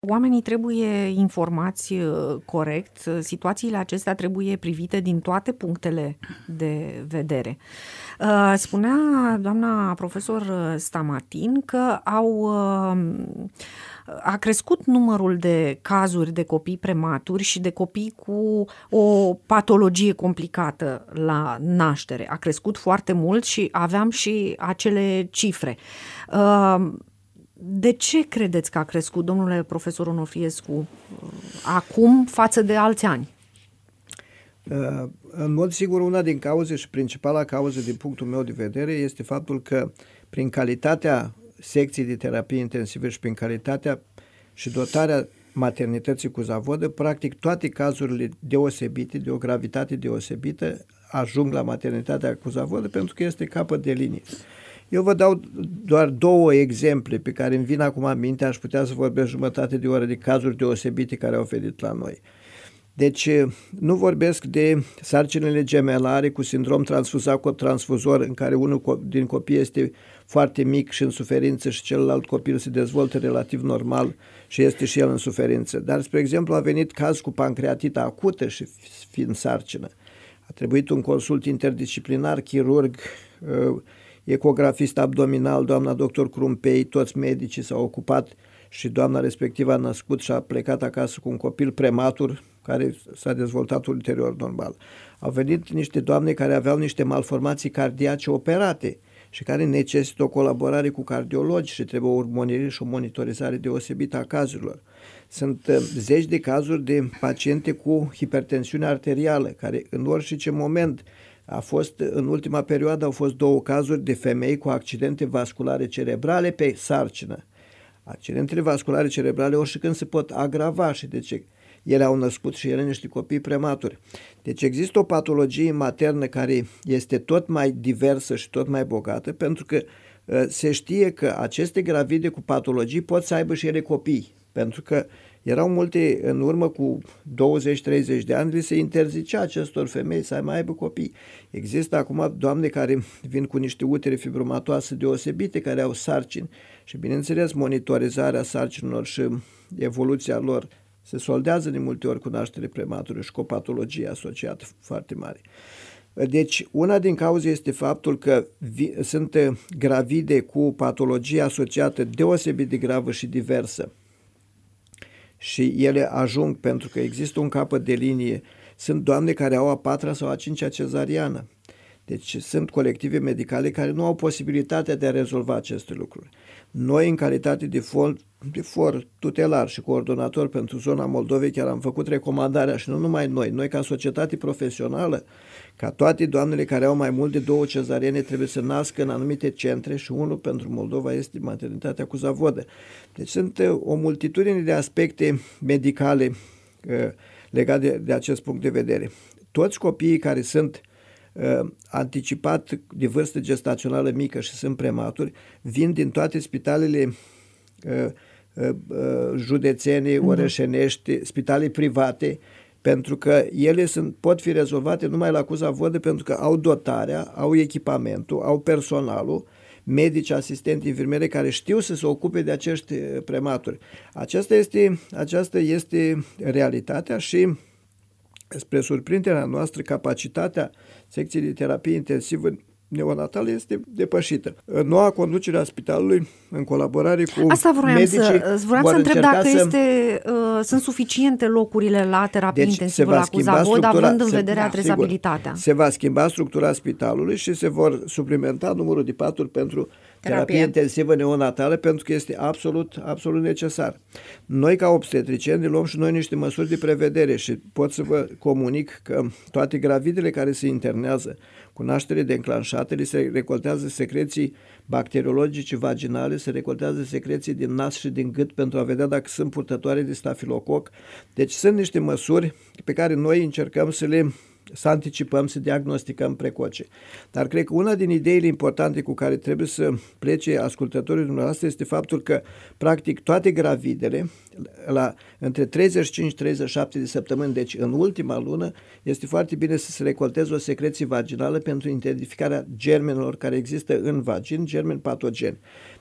oamenii trebuie informați corect, situațiile acestea trebuie privite din toate punctele de vedere. Spunea doamna profesor Stamatin că a crescut numărul de cazuri de copii prematuri și de copii cu o patologie complicată la naștere. A crescut foarte mult și aveam și acele cifre. De ce credeți că a crescut, domnule profesor Onofriescu, acum față de alți ani? În mod sigur, una din cauze și principala cauză din punctul meu de vedere este faptul că prin calitatea secției de terapie intensivă și prin calitatea și dotarea maternității cu zavodă, practic toate cazurile deosebite, de o gravitate deosebită, ajung la maternitatea cu zavodă pentru că este capăt de linie. Eu vă dau doar două exemple pe care îmi vin acum în minte, aș putea să vorbesc jumătate de oră de cazuri deosebite care au venit la noi. Deci nu vorbesc de sarcinile gemelare cu sindrom transfuzat cu transfuzor în care unul din copii este foarte mic și în suferință și celălalt copil se dezvoltă relativ normal și este și el în suferință. Dar, spre exemplu, a venit caz cu pancreatită acută și fiind sarcină. A trebuit un consult interdisciplinar, chirurg, ecografist abdominal, doamna doctor Crumpei, toți medicii s-au ocupat și doamna respectivă a născut și a plecat acasă cu un copil prematur care s-a dezvoltat ulterior normal. Au venit niște doamne care aveau niște malformații cardiace operate și care necesită o colaborare cu cardiologi și trebuie o urmărire și o monitorizare deosebită a cazurilor. Sunt zeci de cazuri de paciente cu hipertensiune arterială care în orice moment în ultima perioadă au fost 2 cazuri de femei cu accidente vasculare cerebrale pe sarcină. Accidentele vasculare cerebrale oricând se pot agrava și de ce? Ele au născut și ele niște copii prematuri. Deci există o patologie maternă care este tot mai diversă și tot mai bogată, pentru că se știe că aceste gravide cu patologii pot să aibă și ele copii, pentru că erau multe, în urmă cu 20-30 de ani, li se interzicea acestor femei să mai aibă copii. Există acum doamne care vin cu niște utere fibromatoase deosebite, care au sarcini și, bineînțeles, monitorizarea sarcinilor și evoluția lor se soldează de multe ori cu naștere prematură și cu o patologie asociată foarte mare. Deci, una din cauze este faptul că sunt gravide cu patologie asociată deosebit de gravă și diversă și ele ajung pentru că există un capăt de linie. Sunt doamne care au a 4-a sau a 5-a cezariană. Deci sunt colective medicale care nu au posibilitatea de a rezolva aceste lucruri. Noi, în calitate de for tutelar și coordonator pentru zona Moldovei, chiar am făcut recomandarea și nu numai noi ca societate profesională, ca toate doamnele care au mai mult de 2 cezariene trebuie să nască în anumite centre și unul pentru Moldova este maternitatea cu zavodă. Deci sunt o multitudine de aspecte medicale legate de acest punct de vedere. Toți copiii care sunt anticipat de vârstă gestațională mică și sunt prematuri, vin din toate spitalele județene, orășenești, spitale private, pentru că ele pot fi rezolvate numai la cu zavodă pentru că au dotarea, au echipamentul, au personalul, medici, asistenți, infirmiere care știu să se ocupe de acești prematuri. Aceasta este realitatea și spre surprinderea noastră, capacitatea secției de terapie intensivă neonatală este depășită. Noua conducere a spitalului, în colaborare cu medicii, vreau să întreb dacă sunt suficiente locurile la terapie intensivă la cu zavod, având în vedere adresabilitatea. Se va schimba structura spitalului și se vor suplimenta numărul de paturi pentru terapie intensivă neonatală, pentru că este absolut necesar. Noi, ca obstetricieni, luăm și noi niște măsuri de prevedere și pot să vă comunic că toate gravidele care se internează cu naștere declanșată, li se recoltează secreții bacteriologice vaginale, se recoltează secreții din nas și din gât pentru a vedea dacă sunt purtătoare de stafilococ. Deci sunt niște măsuri pe care noi încercăm să anticipăm, să diagnosticăm precoce. Dar cred că una din ideile importante cu care trebuie să plece ascultătorii dumneavoastră este faptul că, practic, toate gravidele, între 35-37 de săptămâni, deci în ultima lună, este foarte bine să se recolteze o secreție vaginală pentru identificarea germenelor care există în vagin, germeni patogeni.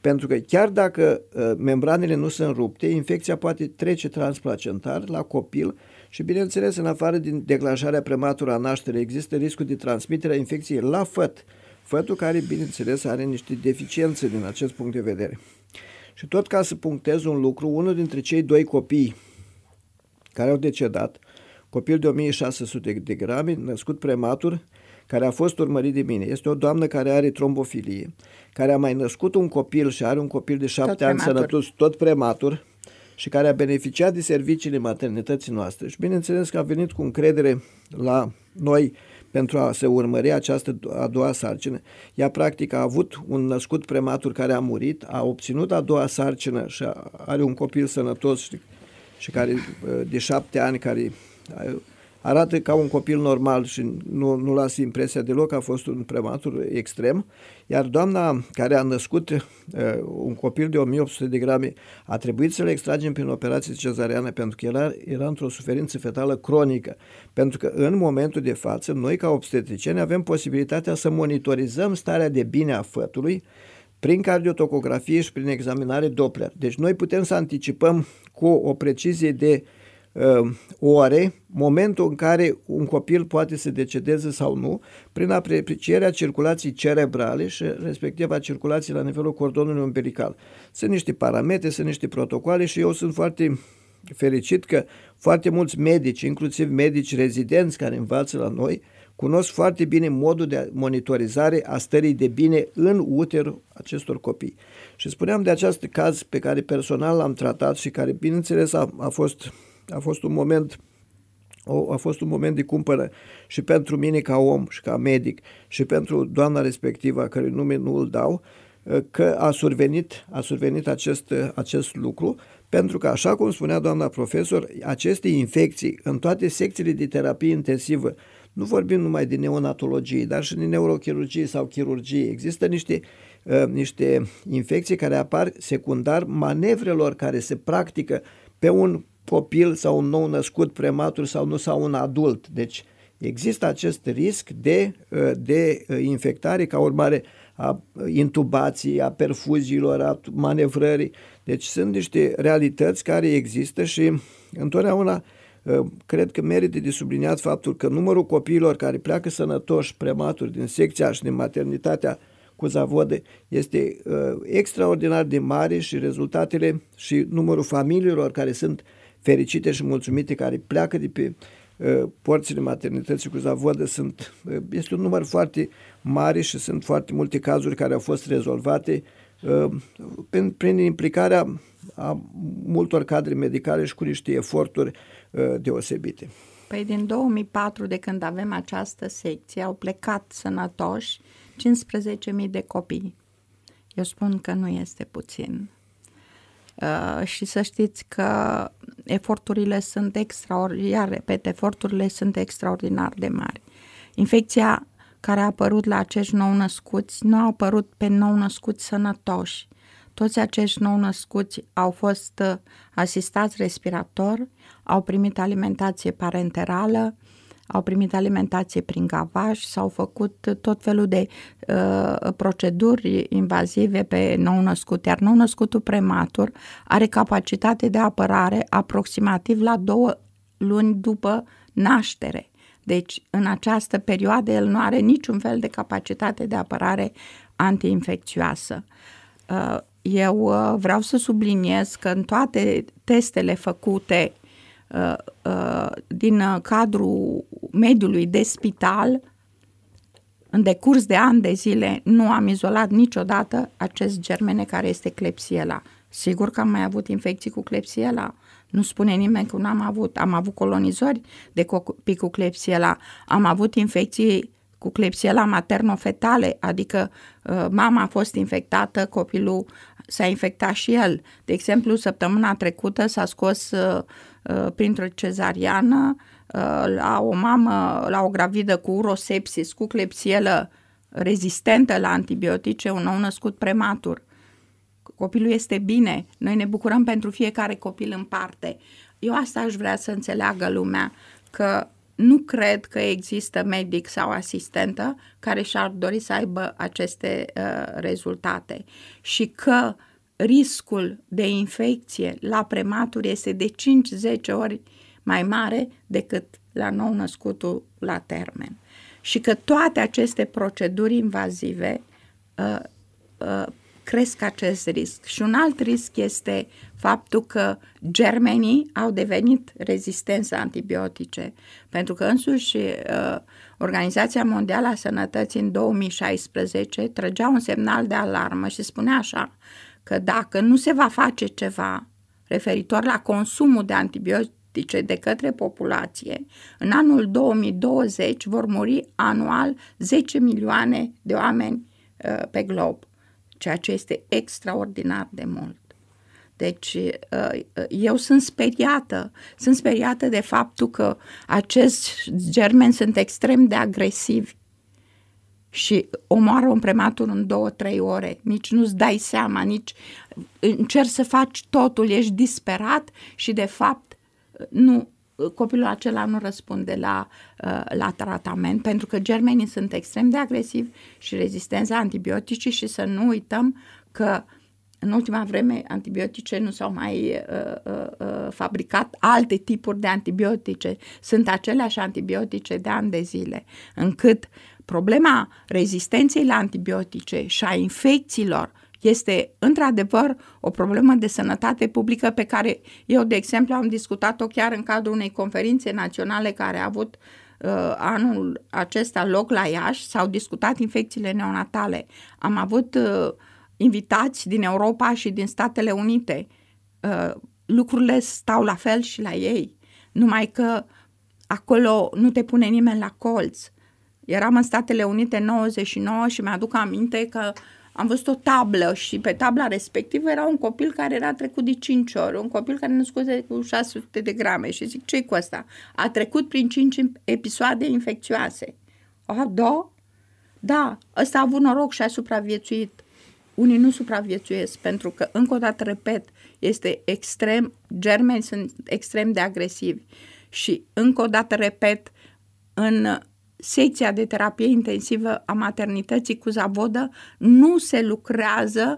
Pentru că chiar dacă membranele nu sunt rupte, infecția poate trece transplacentar la copil și, bineînțeles, în afară din declanșarea prematură a nașterii, există riscul de transmitere a infecției la făt. Fătul care, bineînțeles, are niște deficiențe din acest punct de vedere. Și tot ca să punctez un lucru, unul dintre cei 2 copii care au decedat, copil de 1600 de grame, născut prematur, care a fost urmărit de mine, este o doamnă care are trombofilie, care a mai născut un copil și are un copil de 7 ani sănătos, tot prematur, și care a beneficiat de serviciile maternității noastre. Și bineînțeles că a venit cu încredere la noi pentru a se urmări această a doua sarcină. Ea practic a avut un născut prematur care a murit, a obținut a doua sarcină și are un copil sănătos și care de 7 ani, care arată ca un copil normal și nu lasă impresia deloc că a fost un prematur extrem. Iar doamna care a născut un copil de 1800 de grame a trebuit să le extragem prin operație cezariană pentru că era într-o suferință fetală cronică. Pentru că în momentul de față, noi ca obstetricieni avem posibilitatea să monitorizăm starea de bine a fătului prin cardiotocografie și prin examinare Doppler. Deci noi putem să anticipăm cu o precizie de ore momentul în care un copil poate să decedeze sau nu, prin aprecierea circulației cerebrale și respectiv a circulației la nivelul cordonului umbilical. Sunt niște parametri, sunt niște protocoale și eu sunt foarte fericit că foarte mulți medici, inclusiv medici rezidenți care învață la noi, cunosc foarte bine modul de monitorizare a stării de bine în uterul acestor copii. Și spuneam de acest caz pe care personal l-am tratat și care, bineînțeles, a fost un moment de cumpănă și pentru mine ca om și ca medic și pentru doamna respectivă, a cărui nume nu îl dau, că a survenit acest lucru, pentru că, așa cum spunea doamna profesor, aceste infecții în toate secțiile de terapie intensivă, nu vorbim numai de neonatologie, dar și de neurochirurgie sau chirurgie, există niște infecții care apar secundar manevrelor care se practică pe un copil sau un nou născut prematur sau un adult. Deci există acest risc de infectare ca urmare a intubației, a perfuziilor, a manevrării. Deci sunt niște realități care există și întotdeauna cred că merită de subliniat faptul că numărul copiilor care pleacă sănătoși prematuri din secția și din maternitatea cu Zavodă este extraordinar de mare și rezultatele și numărul familiilor care sunt fericite și mulțumite, care pleacă de pe porțile maternității cu Zavodă, este un număr foarte mare și sunt foarte multe cazuri care au fost rezolvate prin implicarea a multor cadre medicale și cu niște eforturi deosebite. Păi din 2004, de când avem această secție, au plecat sănătoși 15.000 de copii. Eu spun că nu este puțin. Și să știți că eforturile sunt extraordinar de mari. Infecția care a apărut la acești nou-născuți nu a apărut pe nou-născuți sănătoși. Toți acești nou-născuți au fost asistați respirator, au primit alimentație parenterală, au primit alimentație prin gavaj, s-au făcut tot felul de proceduri invazive pe nou-născut, iar nou-născutul prematur are capacitate de apărare aproximativ la 2 luni după naștere. Deci, în această perioadă, el nu are niciun fel de capacitate de apărare antiinfecțioasă. Eu vreau să subliniez că în toate testele făcute din cadrul mediului de spital, în decurs de ani de zile, nu am izolat niciodată acest germene care este Klebsiella. Sigur că am mai avut infecții cu Klebsiella. Nu spune nimeni că nu am avut. Am avut colonizori de copii cu Klebsiella. Am avut infecții cu Klebsiella materno-fetale, adică mama a fost infectată, copilul s-a infectat și el. De exemplu, săptămâna trecută s-a scos printr-o cezariană la o mamă, la o gravidă cu urosepsis, cu Klebsiella rezistentă la antibiotice, un nou născut prematur. Copilul este bine, noi ne bucurăm pentru fiecare copil în parte. Eu asta aș vrea să înțeleagă lumea, că nu cred că există medic sau asistentă care și-ar dori să aibă aceste rezultate și că riscul de infecție la prematur este de 5-10 ori mai mare decât la nou-născutul la termen. Și că toate aceste proceduri invazive cresc acest risc. Și un alt risc este faptul că germenii au devenit rezistenți la antibiotice, pentru că însuși Organizația Mondială a Sănătății în 2016 trăgea un semnal de alarmă și spunea așa, că dacă nu se va face ceva referitor la consumul de antibiotice de către populație, în anul 2020 vor muri anual 10 milioane de oameni pe glob, ceea ce este extraordinar de mult. Deci eu sunt speriată de faptul că acești germeni sunt extrem de agresivi și omoară un prematur în 2-3 ore, nici nu-ți dai seama, nici încerci să faci totul, ești disperat și de fapt nu, copilul acela nu răspunde la tratament, pentru că germenii sunt extrem de agresivi și rezistenți la antibiotice și să nu uităm că în ultima vreme antibiotice nu s-au mai fabricat alte tipuri de antibiotice, sunt aceleași antibiotice de ani de zile, încât problema rezistenței la antibiotice și a infecțiilor este într-adevăr o problemă de sănătate publică pe care eu, de exemplu, am discutat-o chiar în cadrul unei conferințe naționale care a avut anul acesta loc la Iași. S-au discutat infecțiile neonatale. Am avut invitați din Europa și din Statele Unite. Lucrurile stau la fel și la ei, numai că acolo nu te pune nimeni la colț. Eram în Statele Unite în 99 și mi-aduc aminte că am văzut o tablă și pe tabla respectivă era un copil care era trecut de 5 ori, un copil care născuse cu 600 de grame și zic, ce-i cu ăsta? A trecut prin 5 episoade infecțioase. Da? Da, ăsta a avut noroc și a supraviețuit. Unii nu supraviețuiesc pentru că, încă o dată repet, germeni sunt extrem de agresivi și, încă o dată repet, în secția de terapie intensivă a maternității cu Zavodă nu se lucrează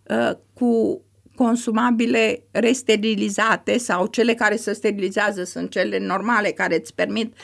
cu consumabile resterilizate sau cele care se sterilizează sunt cele normale care îți permit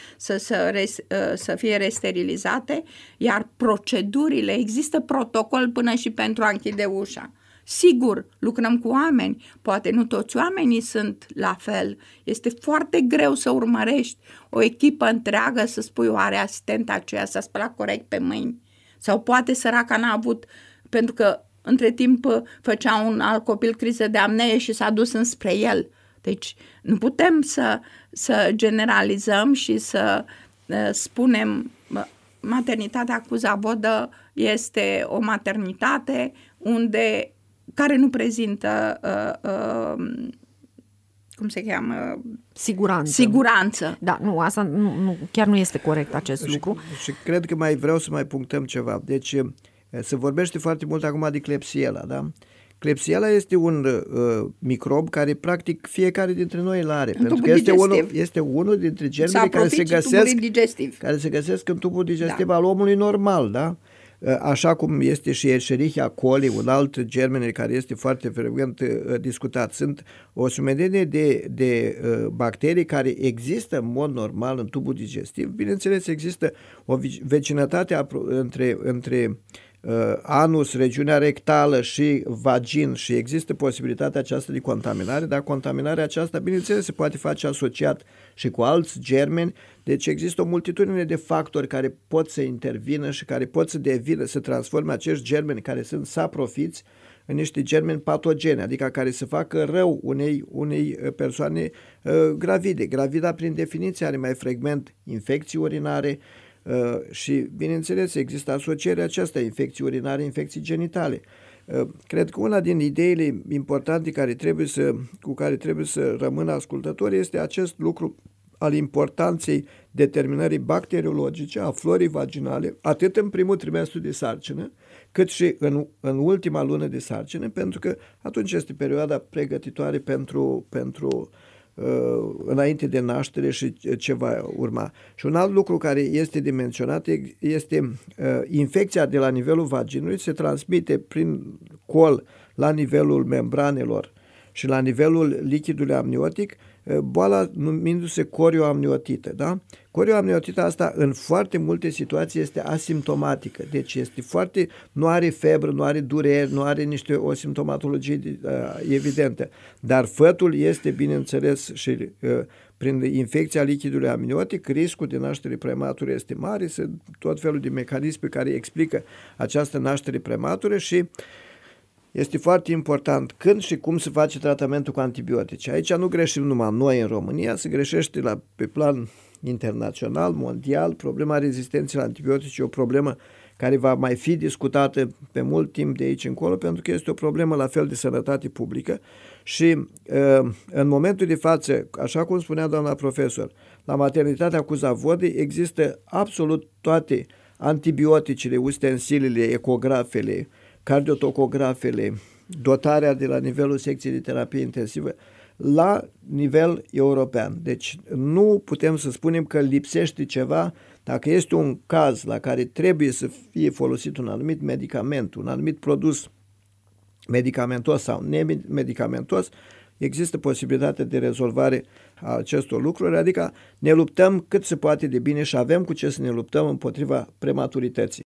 să fie resterilizate, iar procedurile, există protocol până și pentru a închide ușa. Sigur, lucrăm cu oameni, poate nu toți oamenii sunt la fel. Este foarte greu să urmărești o echipă întreagă să spui oare asistenta aceea s-a spălat corect pe mâini. Sau poate săraca n-a avut, pentru că între timp făcea un alt copil criză de apnee și s-a dus înspre el. Deci nu putem să generalizăm și să spunem maternitatea cu Zavodă este o maternitate care nu prezintă cum se cheamă? Siguranță. Da, nu, asta nu, chiar nu este corect acest lucru. Și cred că vreau să mai punctăm ceva. Deci se vorbește foarte mult acum de Klebsiella, da? Klebsiella este un microb care practic fiecare dintre noi îl are, pentru că este unul dintre germele care se găsesc în tubul digestiv al omului normal, da? Așa cum este și Escherichia coli, un alt germen care este foarte frecvent discutat. Sunt o sumedenie de bacterii care există în mod normal în tubul digestiv. Bineînțeles, există o vecinătate între anus, regiunea rectală și vagin și există posibilitatea aceasta de contaminare, dar contaminarea aceasta, bineînțeles, se poate face asociat și cu alți germeni, deci există o multitudine de factori care pot să intervină și care pot să transforme acești germeni care sunt saprofiți în niște germeni patogeni, adică care să facă rău unei persoane gravide. Gravida, prin definiție, are mai frecvent infecții urinare, și, bineînțeles, există asocierea aceasta, infecții urinare, infecții genitale. Cred că una din ideile importante cu care trebuie să rămână ascultători este acest lucru al importanței determinării bacteriologice a florii vaginale, atât în primul trimestru de sarcină, cât și în ultima lună de sarcină, pentru că atunci este perioada pregătitoare pentru înainte de naștere și ce va urma. Și un alt lucru care este de menționat este infecția de la nivelul vaginului se transmite prin col la nivelul membranelor și la nivelul lichidului amniotic, boala numindu-se corioamniotită. Da? Corioamniotita asta în foarte multe situații este asimptomatică, deci nu are febră, nu are dureri, nu are o simptomatologie evidentă, dar fătul este, bineînțeles, și prin infecția lichidului amniotic, riscul de naștere prematură este mare, sunt tot felul de mecanisme care explică această naștere prematură și este foarte important când și cum se face tratamentul cu antibiotice. Aici nu greșim numai noi în România, se greșește pe plan internațional, mondial. Problema rezistenței la antibiotice e o problemă care va mai fi discutată pe mult timp de aici încolo, pentru că este o problemă la fel de sănătate publică și în momentul de față, așa cum spunea doamna profesor, la maternitatea cu Zavodii există absolut toate antibioticele, ustensilele, ecografele, cardiotocografele, dotarea de la nivelul secției de terapie intensivă la nivel european. Deci nu putem să spunem că lipsește ceva dacă este un caz la care trebuie să fie folosit un anumit medicament, un anumit produs medicamentos sau nemedicamentos, există posibilitatea de rezolvare a acestor lucruri, adică ne luptăm cât se poate de bine și avem cu ce să ne luptăm împotriva prematurității.